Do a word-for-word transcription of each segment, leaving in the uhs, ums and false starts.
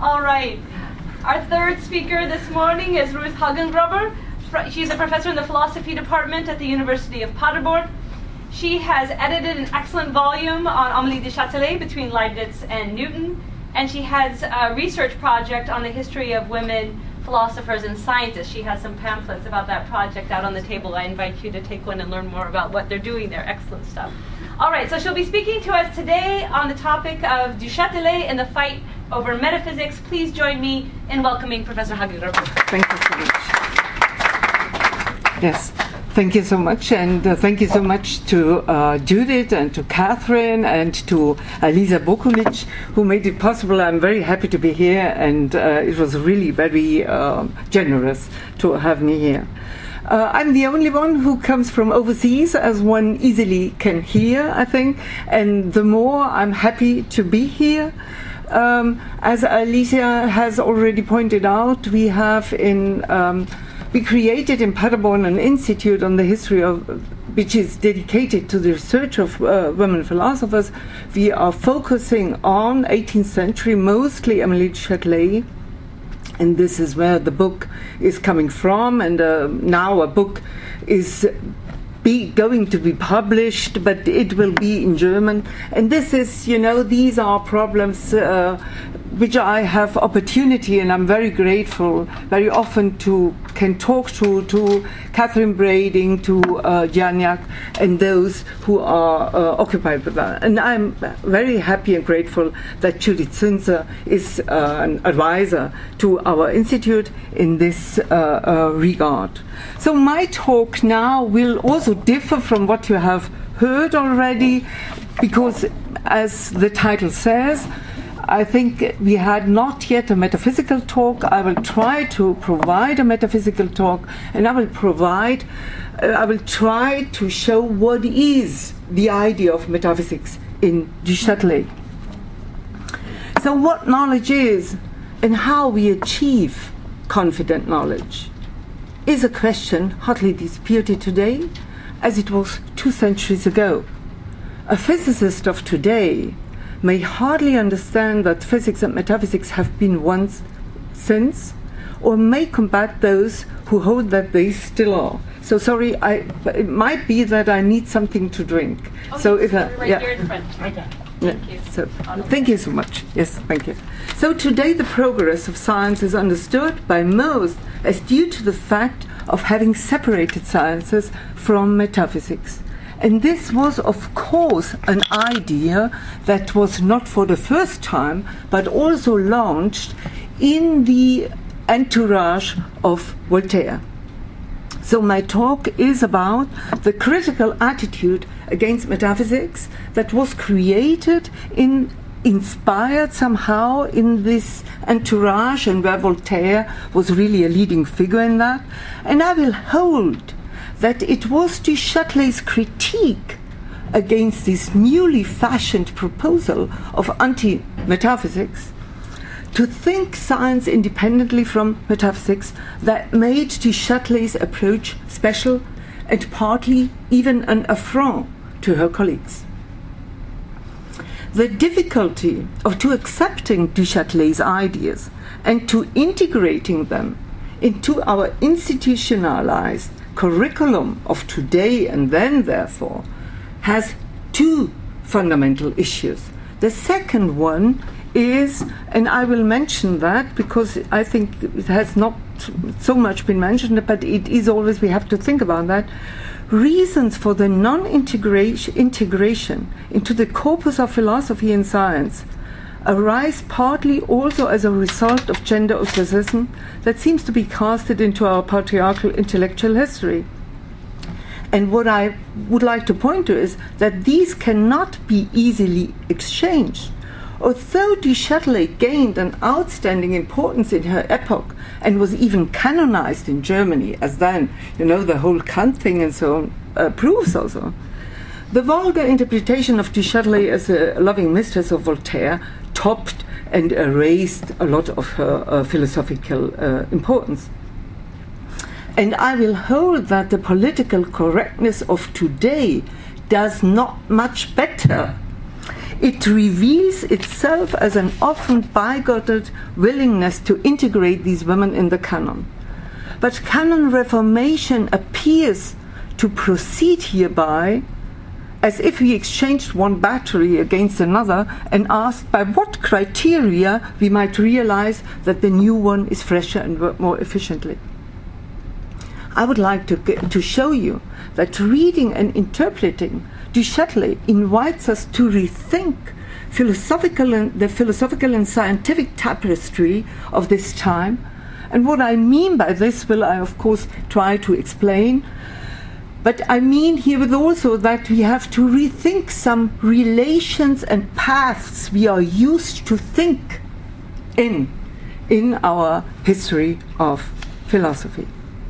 All right. Our third speaker this morning is Ruth Hagengruber. She's a professor in the philosophy department at the University of Paderborn. She has edited an excellent volume on Amélie du Châtelet, Between Leibniz and Newton, and she has a research project on the history of women philosophers and scientists. She has some pamphlets about that project out on the table. I invite you to take one and learn more about what they're doing there. Excellent stuff. All right, so she'll be speaking to us today on the topic of Du Châtelet and the fight over metaphysics. Please join me in welcoming Professor Hagengruber. Thank you so much. Yes, thank you so much, and uh, thank you so much to uh, Judith and to Catherine and to Elisa Bokovic, who made it possible. I'm very happy to be here, and uh, it was really very uh, generous to have me here. Uh, I'm the only one who comes from overseas, as one easily can hear, I think, and the more I'm happy to be here. Um, as Alicia has already pointed out, we have in um, we created in Paderborn an institute on the history of, which is dedicated to the research of uh, women philosophers. We are focusing on eighteenth century, mostly Amélie du Châtelet, and this is where the book is coming from. And uh, now a book is Be going to be published, but it will be in German. And this is, you know, these are problems uh, which I have opportunity, and I'm very grateful very often to can talk to to Catherine Brading, to uh, Janiak, and those who are uh, occupied with that. And I'm very happy and grateful that Judith Zünzer is uh, an advisor to our institute in this uh, uh, regard. So my talk now will also differ from what you have heard already, because as the title says, I think we had not yet a metaphysical talk. I will try to provide a metaphysical talk, and I will provide, uh, I will try to show what is the idea of metaphysics in Du Châtelet. So what knowledge is and how we achieve confident knowledge is a question hotly disputed today, as it was two centuries ago. A physicist of today may hardly understand that physics and metaphysics have been once since, or may combat those who hold that they still are. So sorry, I, it might be that I need something to drink. Oh, so yes, if I, right yeah. here in front. Right there. Yeah. Thank you. So, thank you so much. Yes, thank you. So today the progress of science is understood by most as due to the fact of having separated sciences from metaphysics. And this was, of course, an idea that was not for the first time, but also launched in the entourage of Voltaire. So my talk is about the critical attitude against metaphysics that was created in inspired somehow in this entourage, and where Voltaire was really a leading figure in that. And I will hold that it was Du Châtelet's critique against this newly fashioned proposal of anti-metaphysics to think science independently from metaphysics that made Du Châtelet's approach special and partly even an affront to her colleagues. The difficulty of to accepting Du Châtelet's ideas and to integrating them into our institutionalized curriculum of today and then, therefore, has two fundamental issues. The second one is, and I will mention that because I think it has not so much been mentioned, but it is always, we have to think about that, reasons for the non-integration integration into the corpus of philosophy and science arise partly also as a result of gender ostracism that seems to be casted into our patriarchal intellectual history. And what I would like to point to is that these cannot be easily exchanged. Although Du Châtelet gained an outstanding importance in her epoch and was even canonized in Germany, as then, you know, the whole Kant thing and so on uh, proves also, the vulgar interpretation of Du Châtelet as a loving mistress of Voltaire topped and erased a lot of her uh, philosophical uh, importance. And I will hold that the political correctness of today does not much better It reveals itself as an often bigoted willingness to integrate these women in the canon. But canon reformation appears to proceed hereby as if we exchanged one battery against another and asked by what criteria we might realize that the new one is fresher and work more efficiently. I would like to, get, to show you that reading and interpreting Du Châtelet invites us to rethink philosophical and, the philosophical and scientific tapestry of this time. And what I mean by this will I, of course, try to explain. But I mean here with also that we have to rethink some relations and paths we are used to think in, in our history of philosophy.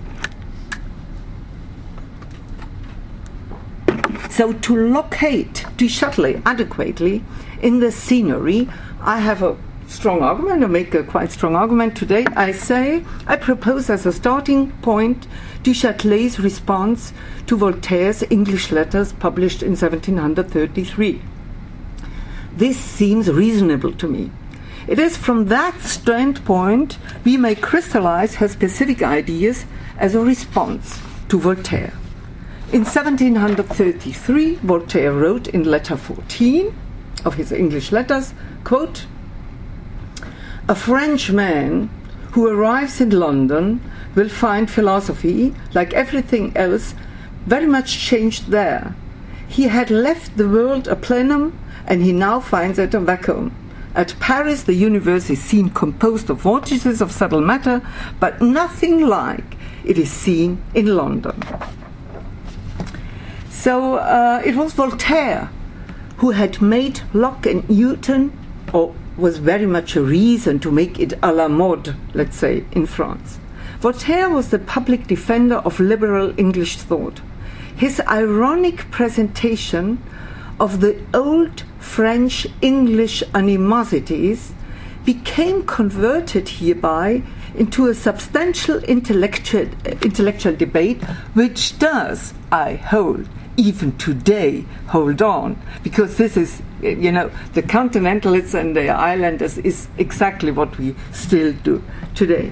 So to locate Du Châtelet adequately in the scenery, I have a strong argument, I make a quite strong argument today. I say, I propose as a starting point Du Châtelet's response to Voltaire's English letters published in seventeen thirty-three. This seems reasonable to me. It is from that standpoint we may crystallize her specific ideas as a response to Voltaire. In seventeen thirty-three, Voltaire wrote in letter fourteen of his English letters, quote, "A French man who arrives in London will find philosophy, like everything else, very much changed there. He had left the world a plenum, and he now finds it a vacuum. At Paris, the universe is seen composed of vortices of subtle matter, but nothing like it is seen in London." So uh, it was Voltaire who had made Locke and Newton, or was very much a reason to make it à la mode, let's say, in France. Voltaire was the public defender of liberal English thought. His ironic presentation of the old French-English animosities became converted hereby into a substantial intellectual, intellectual debate, which does, I hold, even today hold on, because this is, you know, the continentalists and the islanders is exactly what we still do today.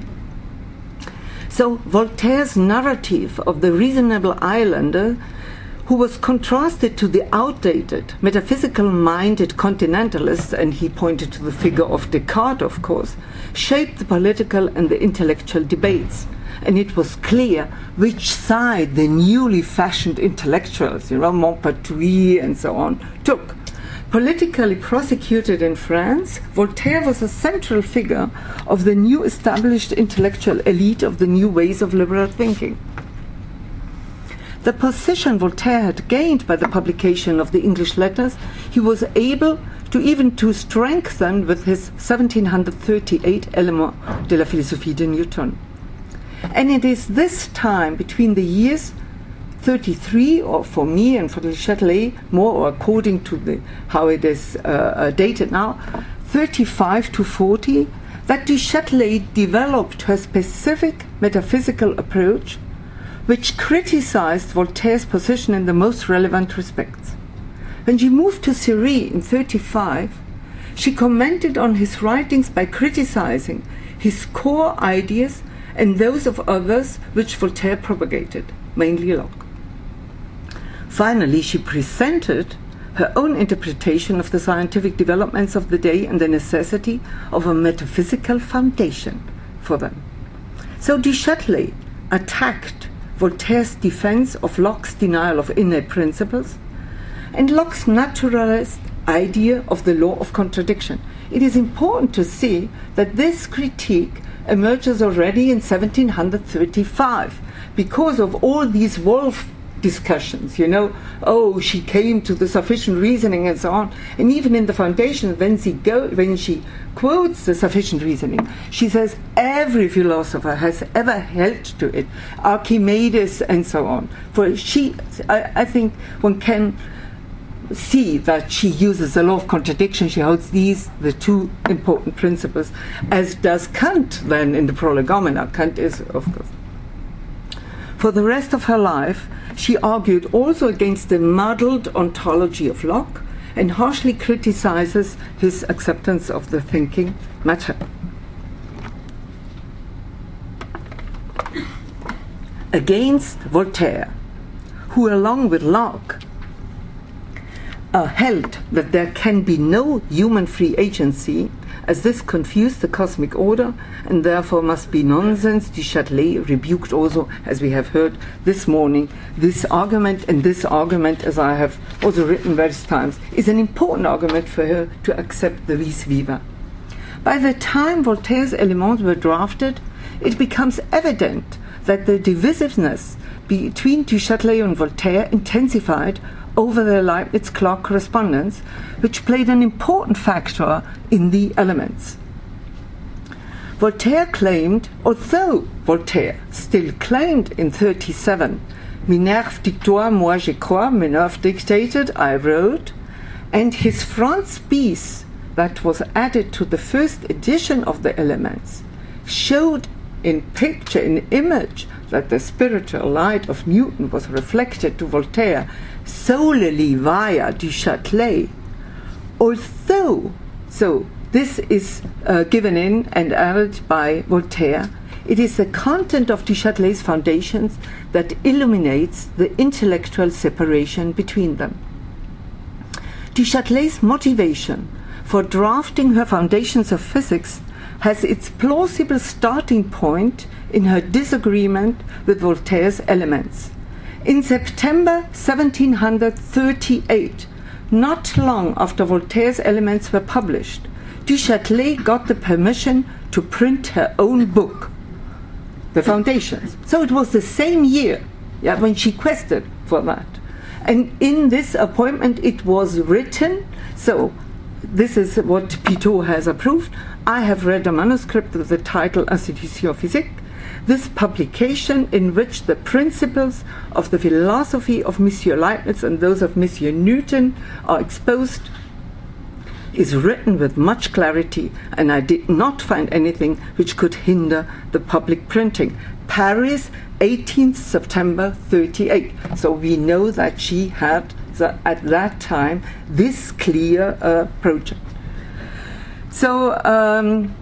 So Voltaire's narrative of the reasonable islander, who was contrasted to the outdated, metaphysical-minded continentalists, and he pointed to the figure of Descartes, of course, shaped the political and the intellectual debates. And it was clear which side the newly fashioned intellectuals, you know, Montpertuis and so on, took. Politically prosecuted in France, Voltaire was a central figure of the new established intellectual elite of the new ways of liberal thinking. The position Voltaire had gained by the publication of the English letters, he was able to even to strengthen with his seventeen thirty-eight Éléments de la philosophie de Newton. And it is this time between the years thirty-three, or for me and for Du Châtelet, more or according to the, how it is uh, dated now, thirty-five to forty, that Du Châtelet developed her specific metaphysical approach, which criticized Voltaire's position in the most relevant respects. When she moved to Syrie in thirty-five, she commented on his writings by criticizing his core ideas and those of others which Voltaire propagated, mainly Locke. Finally, she presented her own interpretation of the scientific developments of the day and the necessity of a metaphysical foundation for them. So Du Châtelet attacked Voltaire's defense of Locke's denial of innate principles and Locke's naturalist idea of the law of contradiction. It is important to see that this critique emerges already in seventeen thirty-five because of all these Wolff discussions, you know, oh, she came to the sufficient reasoning and so on. And even in the foundation, when she, go, when she quotes the sufficient reasoning, she says every philosopher has ever held to it, Archimedes and so on. For she, I, I think one can see that she uses the law of contradiction. She holds these, the two important principles, as does Kant then in the Prolegomena. Kant is, of course. For the rest of her life, she argued also against the muddled ontology of Locke and harshly criticizes his acceptance of the thinking matter. Against Voltaire, who along with Locke uh, held that there can be no human free agency, as this confused the cosmic order and therefore must be nonsense, Du Châtelet rebuked also, as we have heard this morning, this argument, and this argument, as I have also written various times, is an important argument for her to accept the vis viva. By the time Voltaire's Elements were drafted, it becomes evident that the divisiveness between Du Châtelet and Voltaire intensified over their Leibniz-Clarke correspondence, which played an important factor in the Elements. Voltaire claimed, although Voltaire still claimed in thirty-seven, Minerve dictoire, moi je crois, Minerve dictated, I wrote, and his frontispiece that was added to the first edition of the Elements showed in picture, in image, that the spiritual light of Newton was reflected to Voltaire solely via Du Châtelet. Although, so this is uh, given in and added by Voltaire, it is the content of Du Châtelet's foundations that illuminates the intellectual separation between them. Du Châtelet's motivation for drafting her Foundations of Physics has its plausible starting point in her disagreement with Voltaire's Elements. In September seventeen thirty-eight, not long after Voltaire's Elements were published, Du Châtelet got the permission to print her own book, the Foundations. So it was the same year, yeah, when she quested for that. And in this appointment it was written, so this is what Pitot has approved. I have read a manuscript with the title Institutions Physiques. This publication, in which the principles of the philosophy of Monsieur Leibniz and those of Monsieur Newton are exposed, is written with much clarity, and I did not find anything which could hinder the public printing. Paris, eighteenth September thirty-eight. So we know that she had the, at that time this clear uh, project. So um,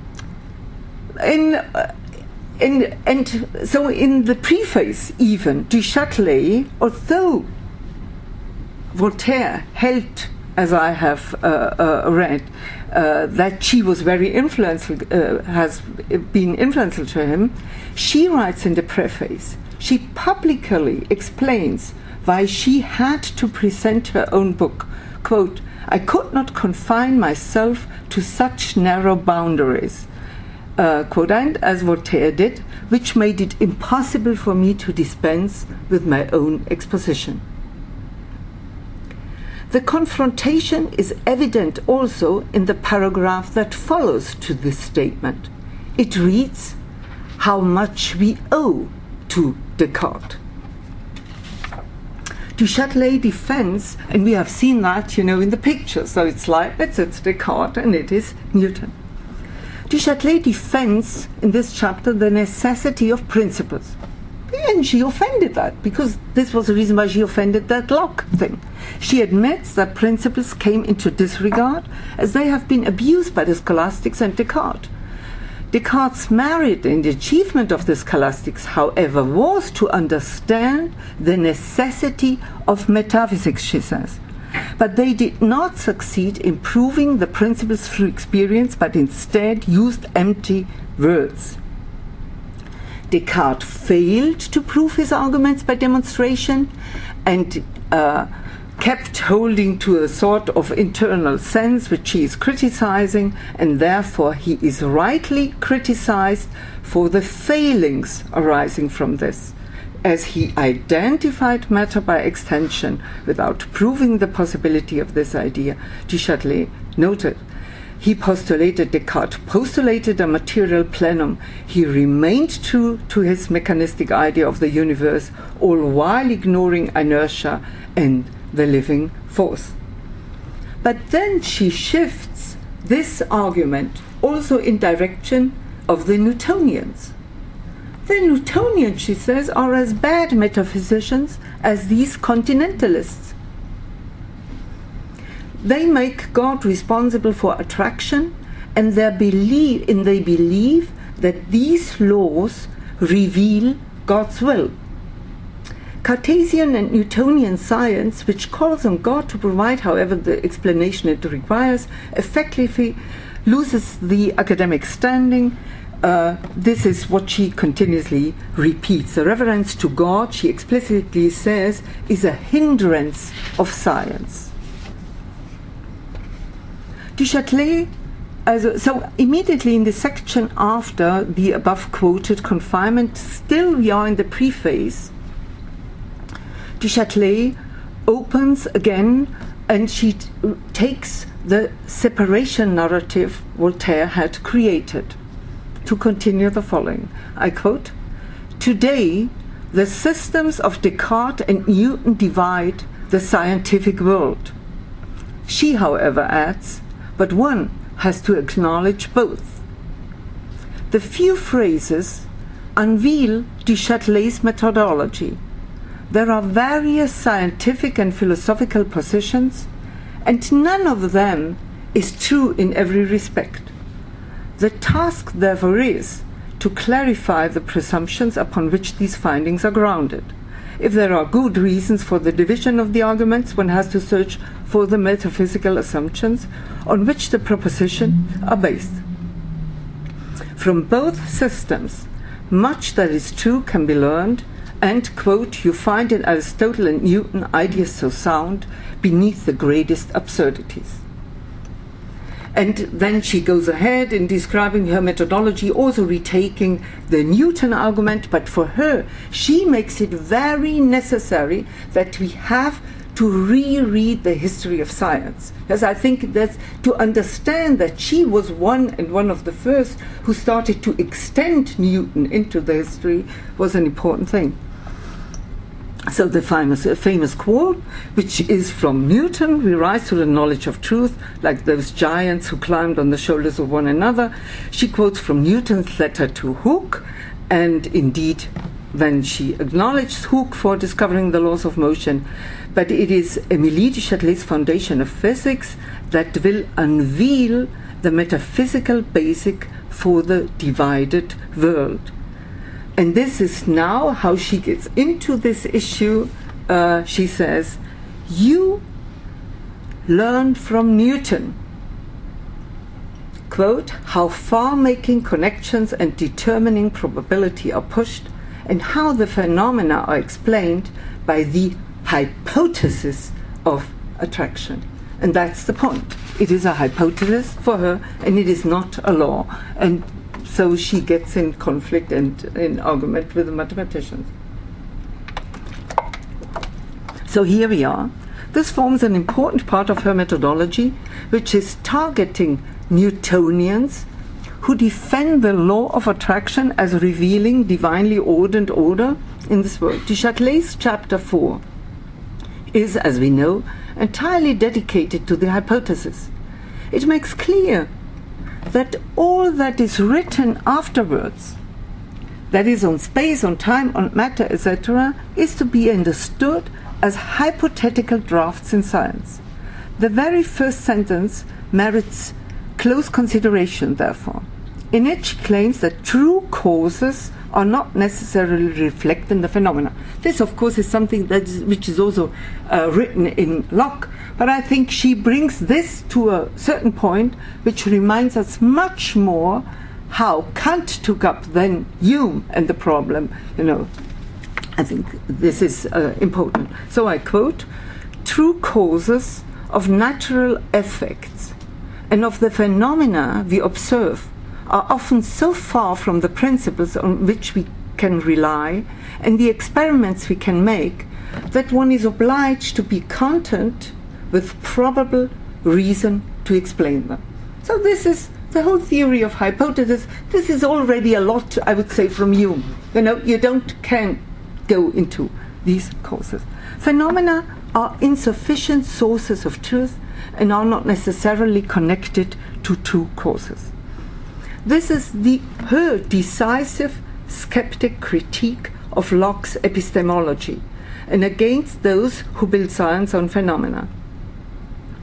in uh, in and so in the preface, even Du Châtelet, although Voltaire held, as I have uh, uh, read, uh, that she was very influential, uh, has been influential to him, she writes in the preface, she publicly explains why she had to present her own book. Quote, I could not confine myself to such narrow boundaries, uh, quote, and as Voltaire did, which made it impossible for me to dispense with my own exposition. The confrontation is evident also in the paragraph that follows to this statement. It reads, how much we owe to Descartes. Du Châtelet defends, and we have seen that, you know, in the picture, so it's Leibniz, it's Descartes, and it is Newton. Du Châtelet defends in this chapter the necessity of principles. And she offended that, because this was the reason why she offended that Locke thing. She admits that principles came into disregard as they have been abused by the scholastics and Descartes. Descartes' merit in the achievement of the scholastics, however, was to understand the necessity of metaphysics, she says. But they did not succeed in proving the principles through experience, but instead used empty words. Descartes failed to prove his arguments by demonstration and uh, kept holding to a sort of internal sense which he is criticizing, and therefore he is rightly criticized for the failings arising from this, as he identified matter by extension without proving the possibility of this idea. Du Châtelet noted, he postulated, Descartes postulated a material plenum. He remained true to his mechanistic idea of the universe, all while ignoring inertia and the living force. But then she shifts this argument also in direction of the Newtonians. The Newtonians, she says, are as bad metaphysicians as these continentalists. They make God responsible for attraction, and they believe, and they believe that these laws reveal God's will. Cartesian and Newtonian science, which calls on God to provide, however, the explanation it requires, effectively loses the academic standing. Uh, this is what she continuously repeats. The reference to God, she explicitly says, is a hindrance of science. Du Châtelet, also, so immediately in the section after the above quoted confinement, still we are in the preface, Du Châtelet opens again, and she t- takes the separation narrative Voltaire had created to continue the following. I quote, "Today, the systems of Descartes and Newton divide the scientific world." She, however, adds, "But one has to acknowledge both." The few phrases unveil Du Châtelet's methodology. There are various scientific and philosophical positions, and none of them is true in every respect. The task, therefore, is to clarify the presumptions upon which these findings are grounded. If there are good reasons for the division of the arguments, one has to search for the metaphysical assumptions on which the propositions are based. From both systems, much that is true can be learned, and, quote, "You find in Aristotle and Newton ideas so sound beneath the greatest absurdities." And then she goes ahead in describing her methodology, also retaking the Newton argument, but for her, she makes it very necessary that we have to reread the history of science. Because I think that to understand that she was one and one of the first who started to extend Newton into the history was an important thing. So the famous, uh, famous quote, which is from Newton, "We rise to the knowledge of truth like those giants who climbed on the shoulders of one another." She quotes from Newton's letter to Hooke, and indeed then she acknowledged Hooke for discovering the laws of motion. But it is Émilie du Châtelet's foundation of physics that will unveil the metaphysical basic for the divided world. And this is now how she gets into this issue. Uh, she says, "You learned from Newton, quote, how far making connections and determining probability are pushed, and how the phenomena are explained by the hypothesis of attraction." And that's the point. It is a hypothesis for her, and it is not a law. And so she gets in conflict and in argument with the mathematicians. So here we are. This forms an important part of her methodology, which is targeting Newtonians who defend the law of attraction as revealing divinely ordered order in this world. Du Châtelet's chapter four is, as we know, entirely dedicated to the hypothesis. It makes clear that all that is written afterwards, that is on space, on time, on matter, et cetera, is to be understood as hypothetical drafts in science. The very first sentence merits close consideration, therefore. In it she claims that true causes are not necessarily reflected in the phenomena. This, of course, is something that is, which is also uh, written in Locke, but I think she brings this to a certain point which reminds us much more how Kant took up then Hume and the problem, you know. I think this is uh, important. So I quote, "True causes of natural effects and of the phenomena we observe are often so far from the principles on which we can rely and the experiments we can make that one is obliged to be content with probable reason to explain them." So this is the whole theory of hypothesis. This is already a lot, I would say, from Hume. You know, you don't can go into these causes. Phenomena are insufficient sources of truth and are not necessarily connected to true causes. This is the her decisive skeptic critique of Locke's epistemology and against those who build science on phenomena.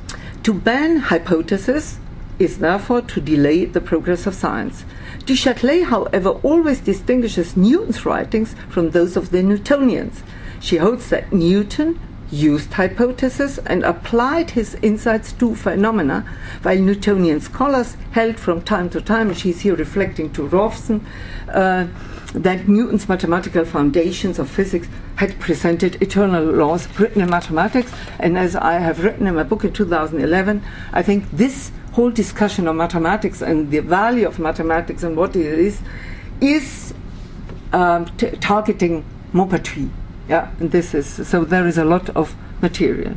To ban hypotheses is therefore to delay the progress of science. Du Châtelet, however, always distinguishes Newton's writings from those of the Newtonians. She holds that Newton used hypotheses and applied his insights to phenomena, while Newtonian scholars held from time to time, she's here reflecting to Rawson, uh, that Newton's mathematical foundations of physics had presented eternal laws written in mathematics. And as I have written in my book in two thousand eleven, I think this whole discussion of mathematics and the value of mathematics and what it is, is um, t- targeting Maupertuis. Yeah, and this is, so there is a lot of material.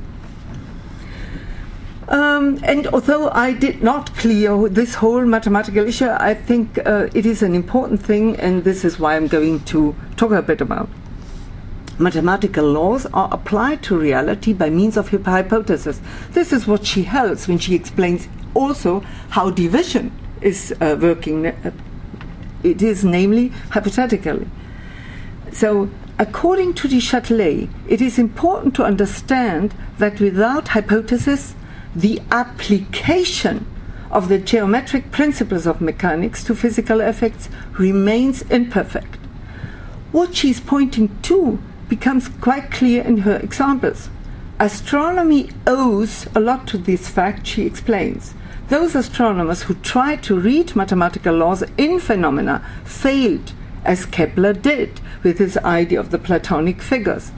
Um, and although I did not clear this whole mathematical issue, I think uh, it is an important thing, and this is why I'm going to talk a bit about. Mathematical laws are applied to reality by means of hypothesis. This is what she holds when she explains also how division is uh, working. It is namely hypothetically. So, according to Du Châtelet, it is important to understand that without hypothesis, the application of the geometric principles of mechanics to physical effects remains imperfect. What she is pointing to becomes quite clear in her examples. Astronomy owes a lot to this fact, she explains. Those astronomers who tried to read mathematical laws in phenomena failed, as Kepler did with his idea of the Platonic figures.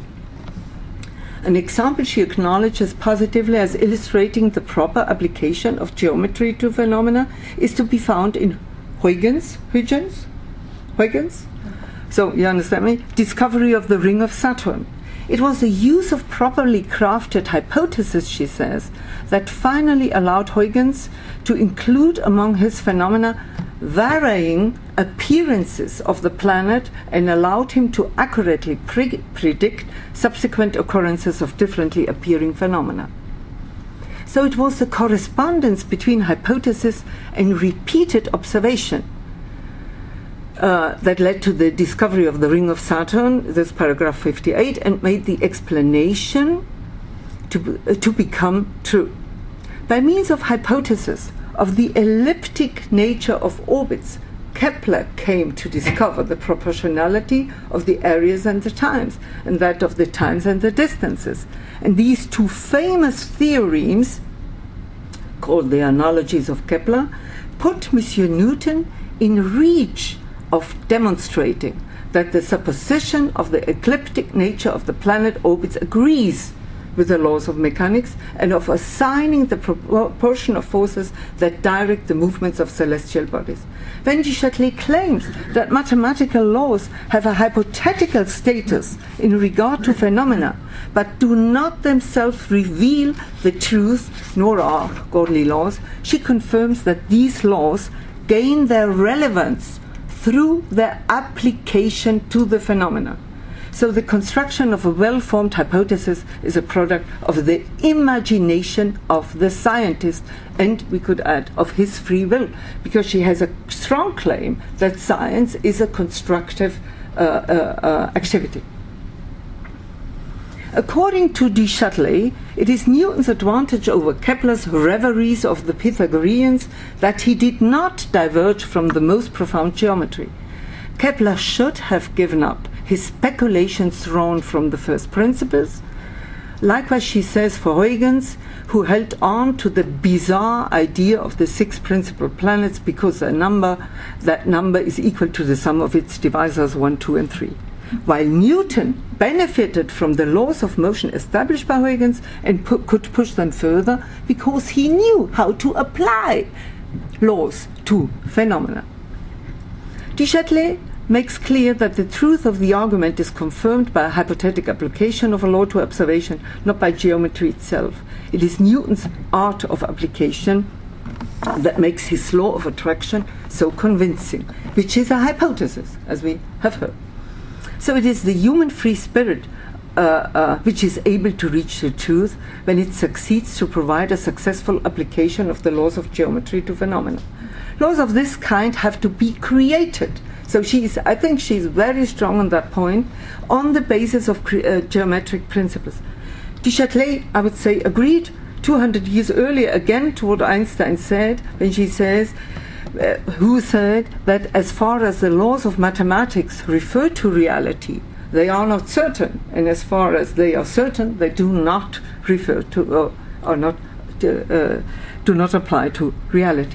An example she acknowledges positively as illustrating the proper application of geometry to phenomena is to be found in Huygens, Huygens, Huygens? So, you understand me? Discovery of the ring of Saturn. It was the use of properly crafted hypotheses, she says, that finally allowed Huygens to include among his phenomena varying appearances of the planet and allowed him to accurately pre- predict subsequent occurrences of differently appearing phenomena. So it was the correspondence between hypothesis and repeated observation uh, that led to the discovery of the ring of Saturn, this paragraph fifty-eight, and made the explanation to, uh, to become true. By means of hypothesis of the elliptic nature of orbits, Kepler came to discover the proportionality of the areas and the times, and that of the times and the distances. And these two famous theorems, called the analogies of Kepler, put Monsieur Newton in reach of demonstrating that the supposition of the ecliptic nature of the planet orbits agrees with the laws of mechanics, and of assigning the proportion of forces that direct the movements of celestial bodies. When Du Châtelet claims that mathematical laws have a hypothetical status in regard to phenomena, but do not themselves reveal the truth, nor are godly laws, she confirms that these laws gain their relevance through their application to the phenomena. So the construction of a well-formed hypothesis is a product of the imagination of the scientist, and we could add of his free will, because she has a strong claim that science is a constructive uh, uh, uh, activity. According to Du Châtelet, it is Newton's advantage over Kepler's reveries of the Pythagoreans that he did not diverge from the most profound geometry. Kepler should have given up his speculations drawn from the first principles. Likewise, she says for Huygens, who held on to the bizarre idea of the six principal planets because a number, that number is equal to the sum of its divisors one, two, and three. While Newton benefited from the laws of motion established by Huygens and pu- could push them further because he knew how to apply laws to phenomena. Du Châtelet makes clear that the truth of the argument is confirmed by a hypothetical application of a law to observation, not by geometry itself. It is Newton's art of application that makes his law of attraction so convincing, which is a hypothesis, as we have heard. So it is the human free spirit uh, uh, which is able to reach the truth when it succeeds to provide a successful application of the laws of geometry to phenomena. Laws of this kind have to be created. So she's, I think she's very strong on that point, on the basis of cre- uh, geometric principles. Du Châtelet, I would say, agreed two hundred years earlier, again, to what Einstein said when she says, uh, who said that as far as the laws of mathematics refer to reality, they are not certain, and as far as they are certain, they do not refer to, or are not, uh, do not apply to reality.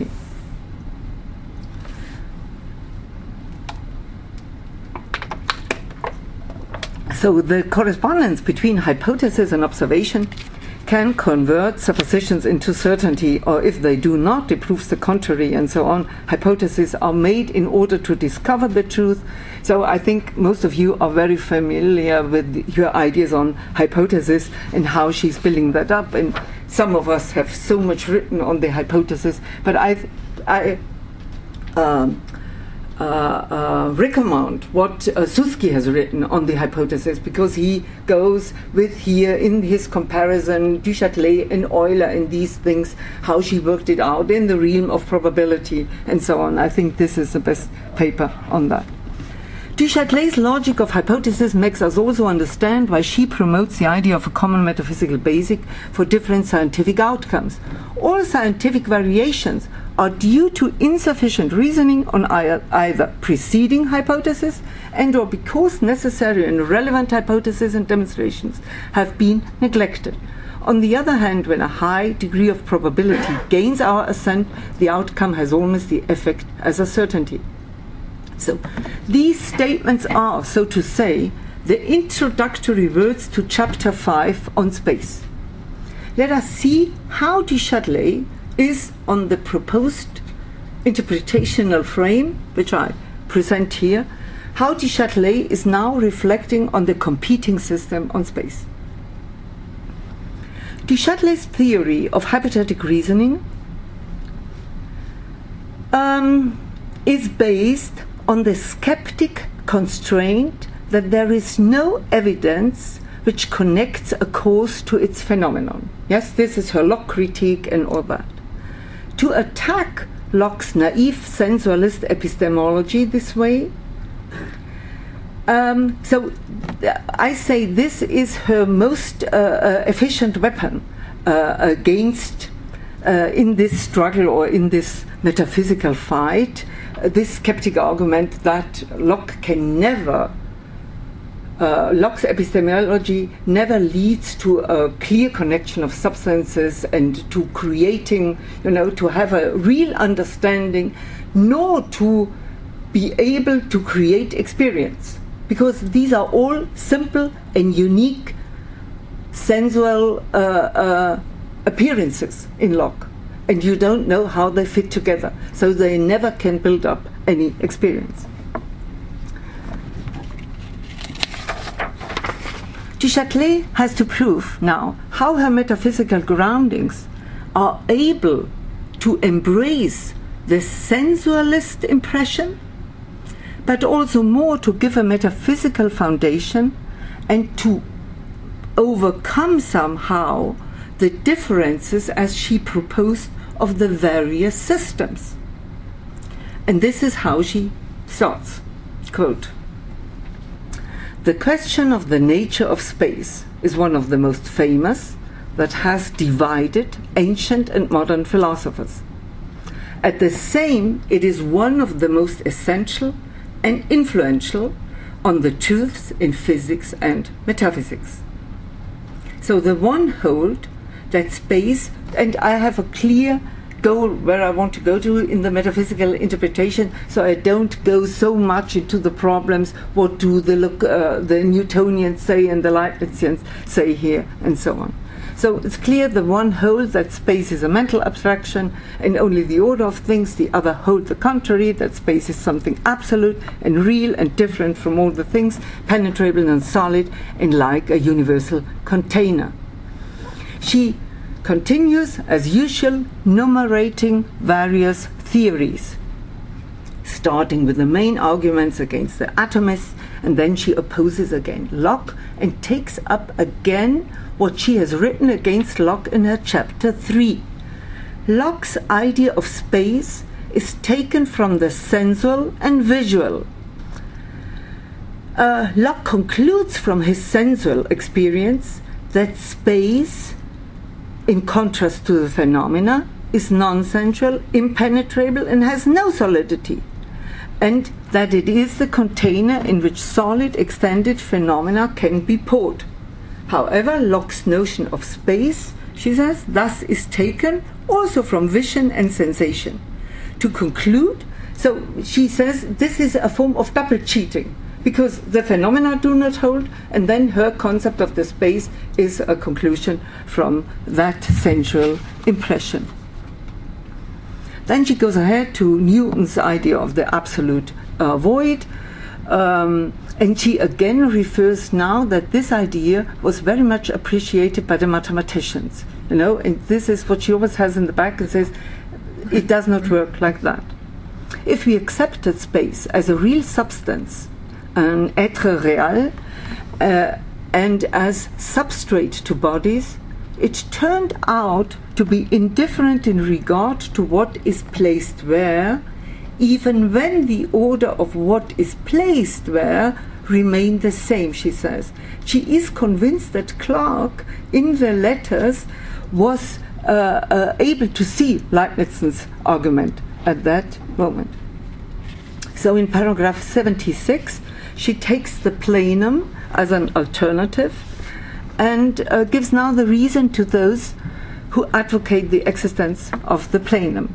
So the correspondence between hypothesis and observation can convert suppositions into certainty, or if they do not, it proves the contrary, and so on. Hypotheses are made in order to discover the truth. So I think most of you are very familiar with her ideas on hypothesis and how she's building that up. And some of us have so much written on the hypothesis, but I, I um, Uh, uh, recommend what uh, Susskind has written on the hypothesis, because he goes with here in his comparison Du Châtelet and Euler and these things, how she worked it out in the realm of probability and so on. I think this is the best paper on that. Du Châtelet's logic of hypothesis makes us also understand why she promotes the idea of a common metaphysical basis for different scientific outcomes. All scientific variations are due to insufficient reasoning on either preceding hypotheses and or because necessary and relevant hypotheses and demonstrations have been neglected. On the other hand, when a high degree of probability gains our assent, the outcome has almost the effect as a certainty. So these statements are, so to say, the introductory words to chapter five on space. Let us see how Du Châtelet is on the proposed interpretational frame, which I present here, how Du Châtelet is now reflecting on the competing system on space. Du Châtelet's theory of hypothetic reasoning um, is based on the skeptic constraint that there is no evidence which connects a cause to its phenomenon. Yes, this is her Locke critique and all that. To attack Locke's naive sensualist epistemology this way, um, so uh, I say this is her most uh, uh, efficient weapon uh, against, uh, in this struggle or in this metaphysical fight, uh, this skeptic argument that Locke can never Uh, Locke's epistemology never leads to a clear connection of substances and to creating, you know, to have a real understanding, nor to be able to create experience. Because these are all simple and unique sensual uh, uh, appearances in Locke. And you don't know how they fit together. So they never can build up any experience. Du Châtelet has to prove now how her metaphysical groundings are able to embrace the sensualist impression, but also more to give a metaphysical foundation and to overcome somehow the differences as she proposed of the various systems. And this is how she starts, quote, "The question of the nature of space is one of the most famous that has divided ancient and modern philosophers. At the same, it is one of the most essential and influential on the truths in physics and metaphysics. So the one hold that space," and I have a clear goal where I want to go to in the metaphysical interpretation, so I don't go so much into the problems, what do the, look, uh, the Newtonians say and the Leibnizians say here, and so on. So it's clear the one holds that space is a mental abstraction and only the order of things, the other holds the contrary, that space is something absolute and real and different from all the things, penetrable and solid, and like a universal container. She continues, as usual, enumerating various theories, starting with the main arguments against the atomists, and then she opposes again Locke and takes up again what she has written against Locke in her chapter three. Locke's idea of space is taken from the sensual and visual. Uh, Locke concludes from his sensual experience that space in contrast to the phenomena, is non-sensual, impenetrable, and has no solidity, and that it is the container in which solid, extended phenomena can be poured. However, Locke's notion of space, she says, thus is taken also from vision and sensation. To conclude, so she says this is a form of double cheating, because the phenomena do not hold, and then her concept of the space is a conclusion from that sensual impression. Then she goes ahead to Newton's idea of the absolute uh, void, um, and she again refers now that this idea was very much appreciated by the mathematicians. You know, and this is what she always has in the back and says, it does not work like that. If we accepted space as a real substance, an être réel, uh, and as substrate to bodies, it turned out to be indifferent in regard to what is placed where, even when the order of what is placed where remained the same, she says. She is convinced that Clarke, in the letters, was uh, uh, able to see Leibniz's argument at that moment. So in paragraph seventy-six, she takes the plenum as an alternative and uh, gives now the reason to those who advocate the existence of the plenum.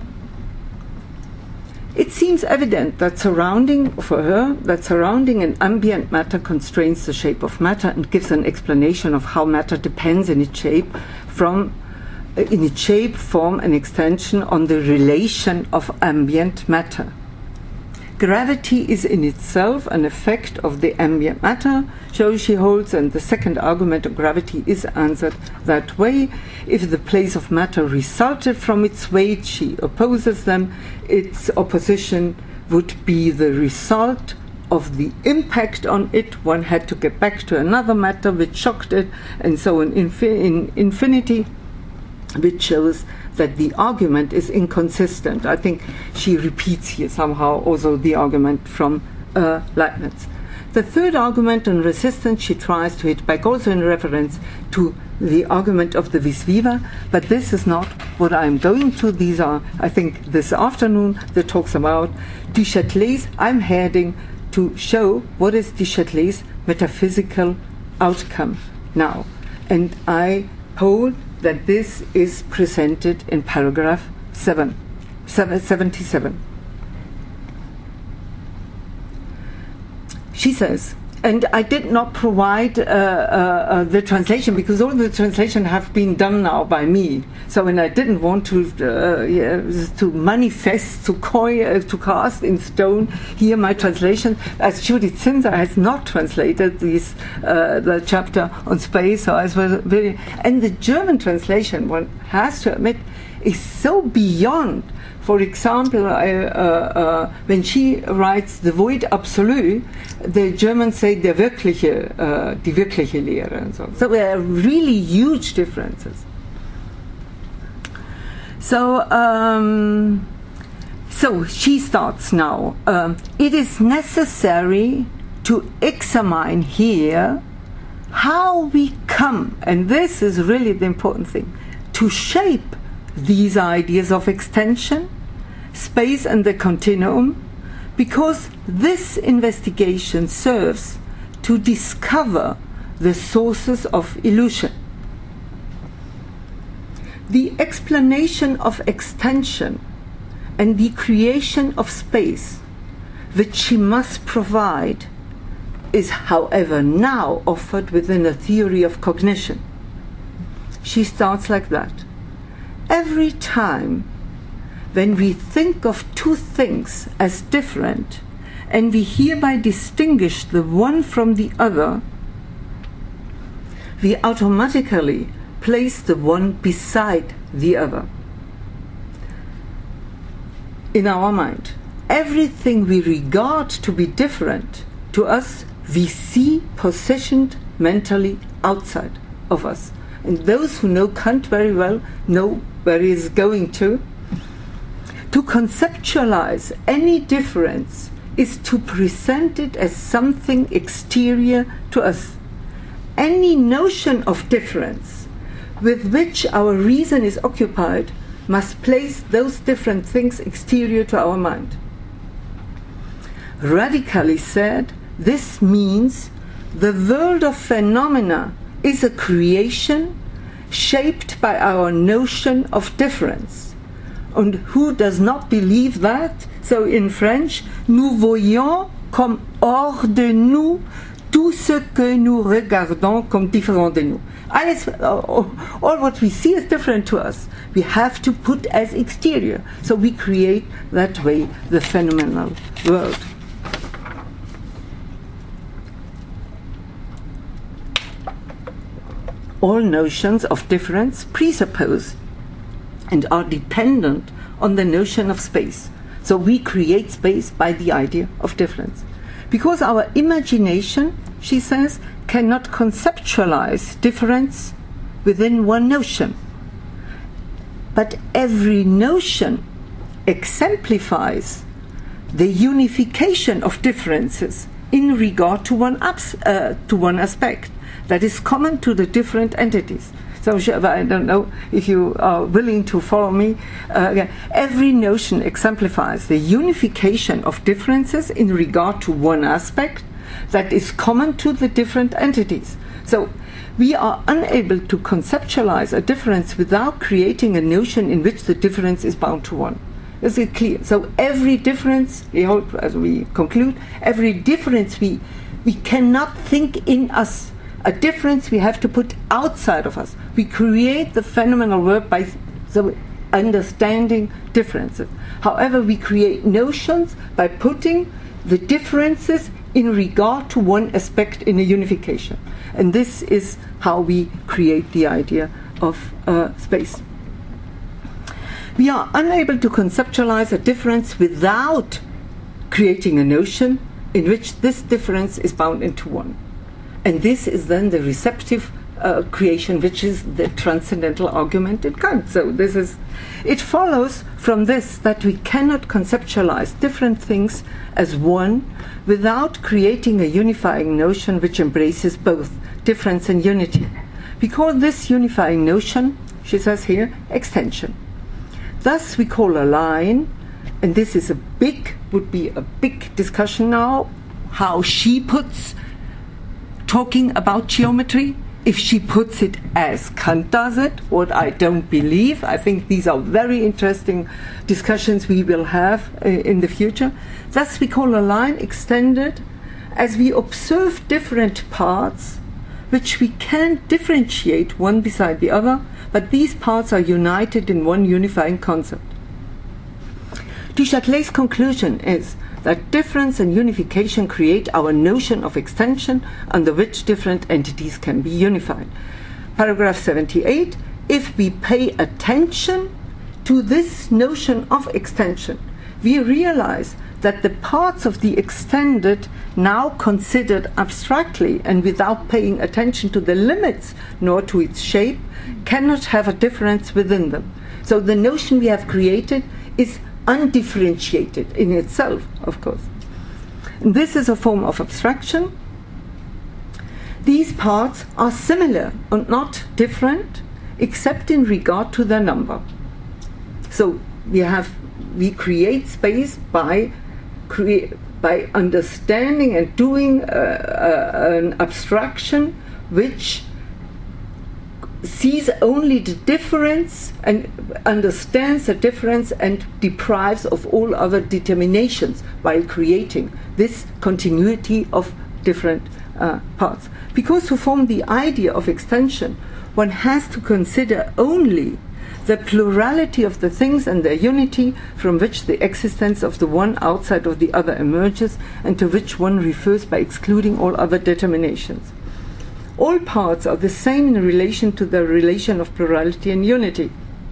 It seems evident that surrounding, for her, that surrounding an ambient matter constrains the shape of matter and gives an explanation of how matter depends in its shape from uh, in its shape, form, and extension on the relation of ambient matter. Gravity is in itself an effect of the ambient matter, so she holds, and the second argument of gravity is answered that way. If the place of matter resulted from its weight, she opposes them. Its opposition would be the result of the impact on it. One had to get back to another matter which shocked it, and so in, infi- in infinity, which shows that the argument is inconsistent. I think she repeats here somehow also the argument from uh, Leibniz. The third argument on resistance she tries to hit back also in reference to the argument of the vis viva, but this is not what I'm going to. These are, I think, this afternoon the talks about Du Châtelet's. I'm heading to show what is Du Châtelet's metaphysical outcome now. And I hold that this is presented in paragraph seven, seventy-seven. She says, and I did not provide uh, uh, uh, the translation because all the translation have been done now by me. So, and I didn't want to uh, yeah, to manifest, to coin, uh, to cast in stone here my translation, as Judith Zinser has not translated this uh, the chapter on space. So I was very, and the German translation, one has to admit, is so beyond. For example, I, uh, uh, when she writes the Void Absolu, the Germans say der wirkliche, uh, die wirkliche Lehre, and so on. So there are really huge differences. So, um, so she starts now. Um, it is necessary to examine here how we come, and this is really the important thing, to shape these ideas of extension, space, and the continuum, because this investigation serves to discover the sources of illusion. The explanation of extension and the creation of space, which she must provide, is, however, now offered within a theory of cognition. She starts like that. Every time when we think of two things as different and we hereby distinguish the one from the other, we automatically place the one beside the other. In our mind, everything we regard to be different to us, we see positioned mentally outside of us. And those who know Kant very well know where he is going to. To conceptualize any difference is to present it as something exterior to us. Any notion of difference with which our reason is occupied must place those different things exterior to our mind. Radically said, this means the world of phenomena is a creation shaped by our notion of difference. And who does not believe that? So in French, nous voyons comme hors de nous tout ce que nous regardons comme différent de nous. Alles, all, all what we see is different to us. We have to put as exterior. So we create that way the phenomenal world. All notions of difference presuppose and are dependent on the notion of space. So we create space by the idea of difference. Because our imagination, she says, cannot conceptualize difference within one notion. But every notion exemplifies the unification of differences in regard to one, abs- uh, to one aspect that is common to the different entities. So I don't know if you are willing to follow me. Uh, again, every notion exemplifies the unification of differences in regard to one aspect that is common to the different entities. So we are unable to conceptualize a difference without creating a notion in which the difference is bound to one. Is it clear? So every difference, we hope, as we conclude, every difference we we cannot think in us. A difference we have to put outside of us. We create the phenomenal world by so understanding differences. However, we create notions by putting the differences in regard to one aspect in a unification. And this is how we create the idea of uh, space. We are unable to conceptualize a difference without creating a notion in which this difference is bound into one. And this is then the receptive uh, creation, which is the transcendental argument in Kant. So this is, it follows from this that we cannot conceptualize different things as one without creating a unifying notion which embraces both difference and unity. We call this unifying notion, she says here, extension. Thus we call a line, and this is a big, would be a big discussion now, how she puts talking about geometry, if she puts it as Kant does it, what I don't believe. I think these are very interesting discussions we will have uh, in the future. Thus we call a line extended as we observe different parts which we can differentiate one beside the other, but these parts are united in one unifying concept. Du Châtelet's conclusion is that difference and unification create our notion of extension under which different entities can be unified. Paragraph seventy-eight, if we pay attention to this notion of extension, we realize that the parts of the extended, now considered abstractly and without paying attention to the limits nor to its shape, cannot have a difference within them. So the notion we have created is undifferentiated in itself, of course. And this is a form of abstraction. These parts are similar and not different, except in regard to their number. So we have we create space by crea- by understanding and doing uh, uh, an abstraction which sees only the difference and understands the difference and deprives of all other determinations while creating this continuity of different uh, parts. Because to form the idea of extension, one has to consider only the plurality of the things and their unity from which the existence of the one outside of the other emerges and to which one refers by excluding all other determinations. All parts are the same in relation to the relation of plurality and unity.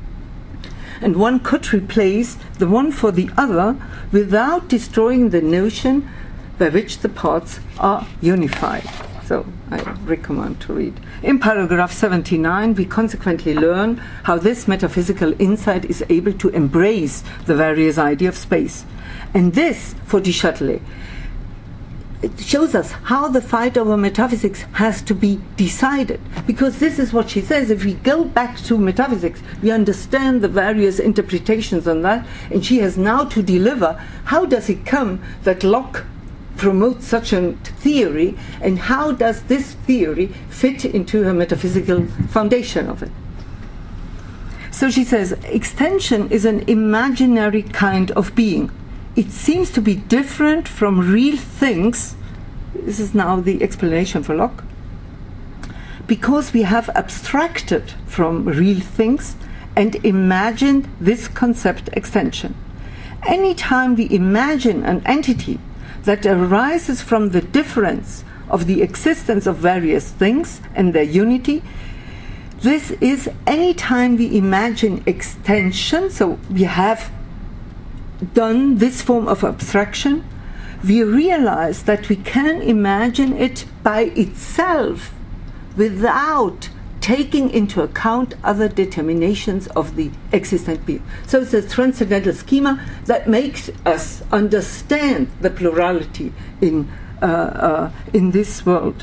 And one could replace the one for the other without destroying the notion by which the parts are unified. So I recommend to read. In paragraph seventy-nine, we consequently learn how this metaphysical insight is able to embrace the various ideas of space. And this, for Du Châtelet, it shows us how the fight over metaphysics has to be decided. Because this is what she says. If we go back to metaphysics, we understand the various interpretations on that, and she has now to deliver how does it come that Locke promotes such a theory, and how does this theory fit into her metaphysical foundation of it. So she says, extension is an imaginary kind of being. It seems to be different from real things. This is now the explanation for Locke. Because we have abstracted from real things and imagined this concept extension. Anytime we imagine an entity that arises from the difference of the existence of various things and their unity, this is any time we imagine extension, so we have done this form of abstraction, we realize that we can imagine it by itself without taking into account other determinations of the existent being. So it's a transcendental schema that makes us understand the plurality in, uh, uh, in this world.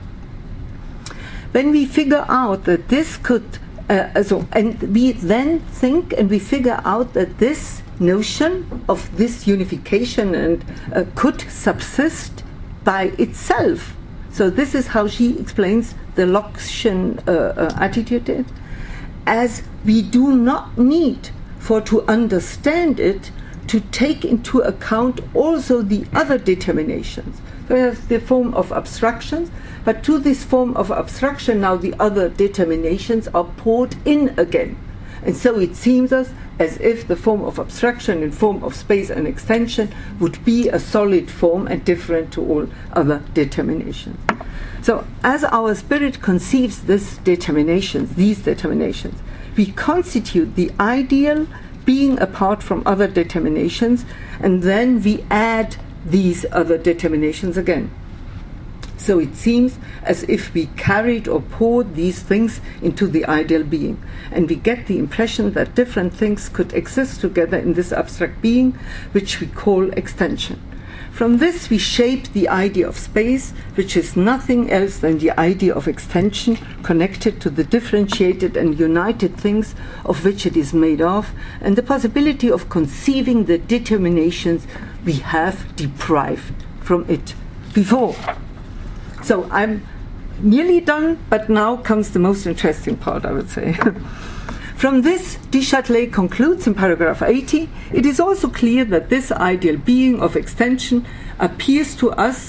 When we figure out that this could, uh, so, and we then think and we figure out that this notion of this unification and uh, could subsist by itself. So this is how she explains the Lockean uh, uh, attitude, as we do not need for to understand it to take into account also the other determinations. There's the form of abstractions, but to this form of abstraction now the other determinations are poured in again. And so it seems us as if the form of abstraction in form of space and extension would be a solid form and different to all other determinations. So as our spirit conceives this determinations, these determinations, we constitute the ideal being apart from other determinations, and then we add these other determinations again. So it seems as if we carried or poured these things into the ideal being, and we get the impression that different things could exist together in this abstract being, which we call extension. From this we shape the idea of space, which is nothing else than the idea of extension connected to the differentiated and united things of which it is made of, and the possibility of conceiving the determinations we have deprived from it before. So I'm nearly done, but now comes the most interesting part, I would say. From this, Du Châtelet concludes in paragraph eighty, it is also clear that this ideal being of extension appears to us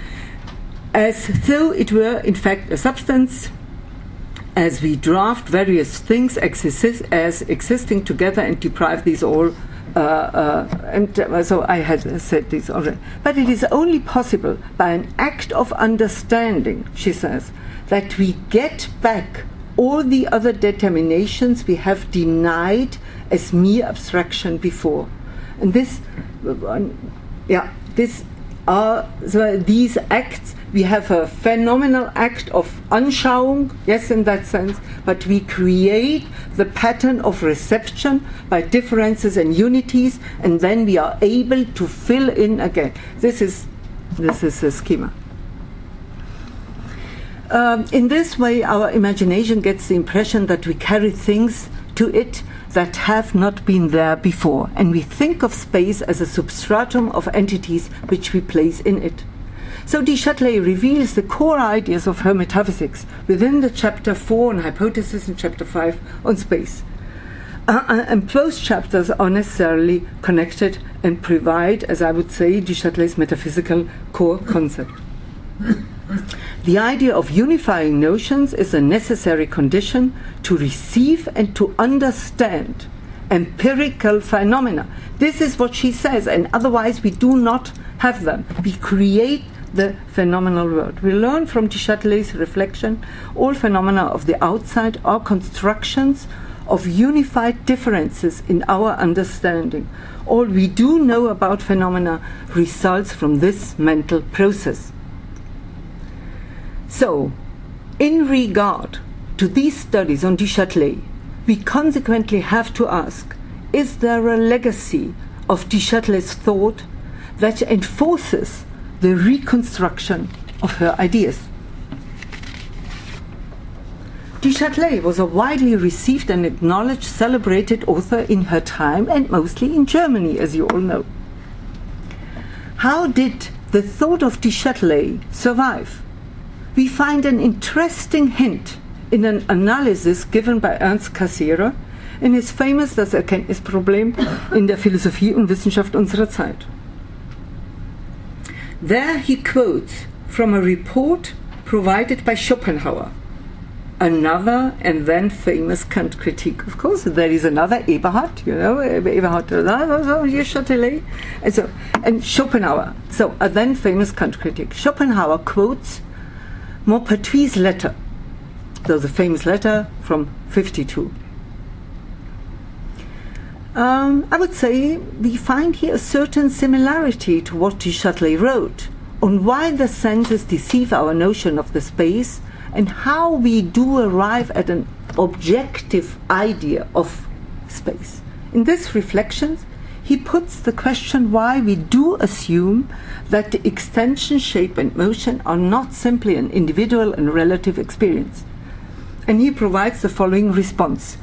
as though it were in fact a substance, as we draft various things exist as existing together and deprive these all. Uh, uh, and uh, so I had said this already. But it is only possible by an act of understanding, she says, that we get back all the other determinations we have denied as mere abstraction before. And this, uh, yeah, this are so these acts. We have a phenomenal act of Anschauung, yes, in that sense, but we create the pattern of reception by differences and unities, and then we are able to fill in again. This is this is the schema. Um, in this way, our imagination gets the impression that we carry things to it that have not been there before, and we think of space as a substratum of entities which we place in it. So Du Châtelet reveals the core ideas of her metaphysics within the chapter four on hypothesis and chapter five on space. Uh, and both chapters are necessarily connected and provide, as I would say, Du Châtelet's metaphysical core concept. The idea of unifying notions is a necessary condition to receive and to understand empirical phenomena. This is what she says, and otherwise we do not have them. We create the phenomenal world. We learn from Du Châtelet's reflection, all phenomena of the outside are constructions of unified differences in our understanding. All we do know about phenomena results from this mental process. So, in regard to these studies on Du Châtelet, we consequently have to ask, is there a legacy of Du Châtelet's thought that enforces the reconstruction of her ideas. Du Châtelet was a widely received and acknowledged celebrated author in her time, and mostly in Germany, as you all know. How did the thought of Du Châtelet survive? We find an interesting hint in an analysis given by Ernst Cassirer in his famous Das Erkenntnisproblem in der Philosophie und Wissenschaft unserer Zeit. There he quotes from a report provided by Schopenhauer, another and then famous Kant critique. Of course, there is another Eberhard, you know, Eberhard, Du Châtelet, and so, and Schopenhauer. So, a then famous Kant critique. Schopenhauer quotes Maupertuis's letter, so the famous letter from fifty-two. Um, I would say we find here a certain similarity to what Du Châtelet wrote on why the senses deceive our notion of the space and how we do arrive at an objective idea of space. In this reflections, he puts the question why we do assume that the extension, shape and motion are not simply an individual and relative experience. And he provides the following response.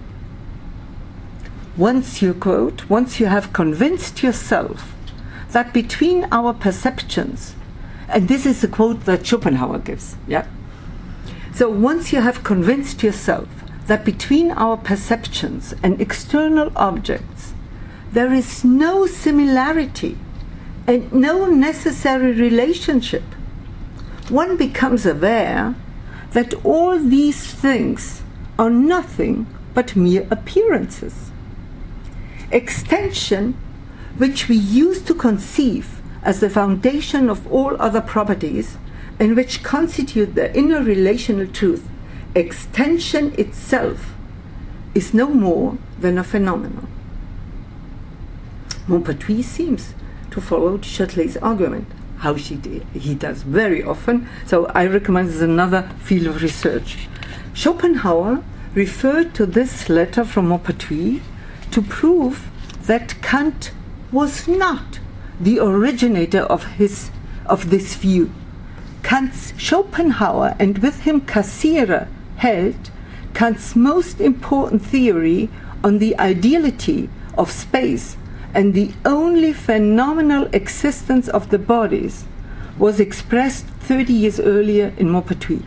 Once you quote, once you have convinced yourself that between our perceptions, and this is the quote that Schopenhauer gives, yeah? So once you have convinced yourself that between our perceptions and external objects there is no similarity and no necessary relationship, one becomes aware that all these things are nothing but mere appearances. Extension, which we used to conceive as the foundation of all other properties and which constitute the inner relational truth, extension itself is no more than a phenomenon. Maupertuis seems to follow Du Châtelet's argument, how she did, he does very often, so I recommend this another field of research. Schopenhauer referred to this letter from Maupertuis to prove that Kant was not the originator of his of this view. Kant's Schopenhauer and with him Cassirer held Kant's most important theory on the ideality of space and the only phenomenal existence of the bodies was expressed thirty years earlier in Maupertuis.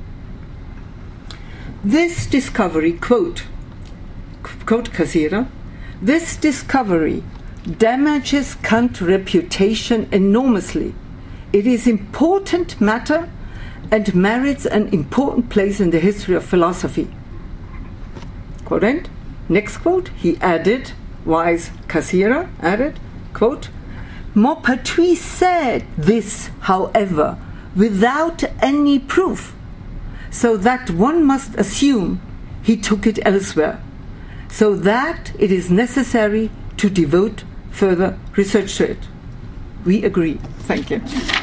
This discovery, quote, quote Cassirer, this discovery damages Kant's reputation enormously. It is important matter and merits an important place in the history of philosophy. Quote end. Next quote, he added, wise Cassirer added, quote, Maupertuis said this, however, without any proof, so that one must assume he took it elsewhere, so that it is necessary to devote further research to it. We agree. Thank you.